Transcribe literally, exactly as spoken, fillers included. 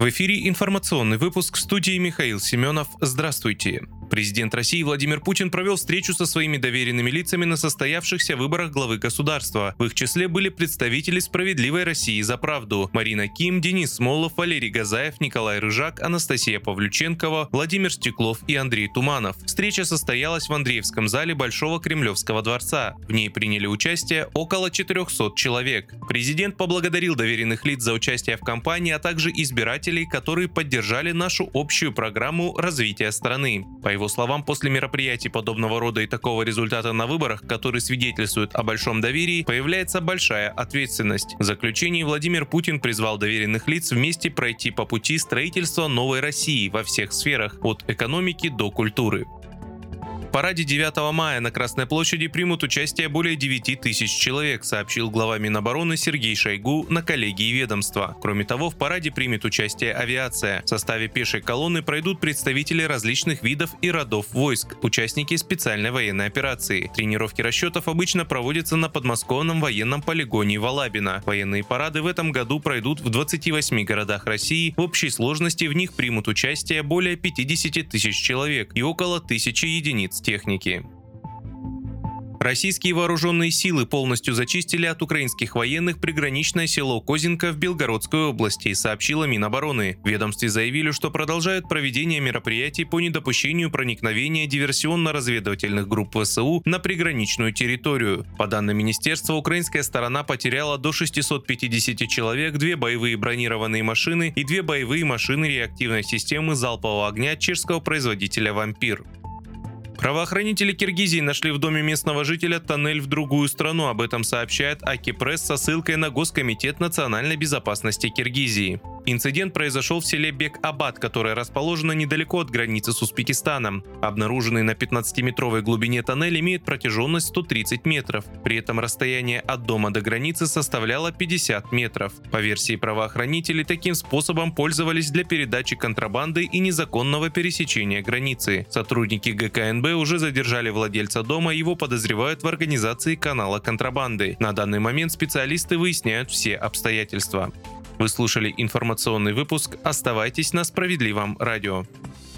В эфире информационный выпуск, в студии Михаил Семенов. Здравствуйте. Президент России Владимир Путин провел встречу со своими доверенными лицами на состоявшихся выборах главы государства. В их числе были представители «Справедливой России за правду» Марина Ким, Денис Смолов, Валерий Газаев, Николай Рыжак, Анастасия Павлюченкова, Владимир Стеклов и Андрей Туманов. Встреча состоялась в Андреевском зале Большого Кремлевского дворца. В ней приняли участие около четырехсот человек. Президент поблагодарил доверенных лиц за участие в кампании, а также избирателей, которые поддержали нашу общую программу развития страны. По его словам, после мероприятий подобного рода и такого результата на выборах, который свидетельствует о большом доверии, появляется большая ответственность. В заключении Владимир Путин призвал доверенных лиц вместе пройти по пути строительства новой России во всех сферах, от экономики до культуры. В параде девятого мая на Красной площади примут участие более девяти тысяч человек, сообщил глава Минобороны Сергей Шойгу на коллегии ведомства. Кроме того, в параде примет участие авиация. В составе пешей колонны пройдут представители различных видов и родов войск, участники специальной военной операции. Тренировки расчетов обычно проводятся на подмосковном военном полигоне Валабино. Военные парады в этом году пройдут в двадцати восьми городах России. В общей сложности в них примут участие более пятидесяти тысяч человек и около тысячи единиц техники. Российские вооруженные силы полностью зачистили от украинских военных приграничное село Козинка в Белгородской области, сообщила Минобороны. В ведомстве заявили, что продолжают проведение мероприятий по недопущению проникновения диверсионно-разведывательных групп ВСУ на приграничную территорию. По данным министерства, украинская сторона потеряла до шестисот пятидесяти человек, две боевые бронированные машины и две боевые машины реактивной системы залпового огня чешского производителя «Вампир». Правоохранители Киргизии нашли в доме местного жителя тоннель в другую страну. Об этом сообщает Аки Пресс со ссылкой на Госкомитет национальной безопасности Киргизии. Инцидент произошел в селе Бек-Абад, которое расположено недалеко от границы с Узбекистаном. Обнаруженный на пятнадцатиметровой глубине тоннель имеет протяженность сто тридцать метров. При этом расстояние от дома до границы составляло пятьдесят метров. По версии правоохранителей, таким способом пользовались для передачи контрабанды и незаконного пересечения границы. Сотрудники гэ ка эн бэ уже задержали владельца дома, его подозревают в организации канала контрабанды. На данный момент специалисты выясняют все обстоятельства. Вы слушали информационный выпуск. Оставайтесь на Справедливом радио.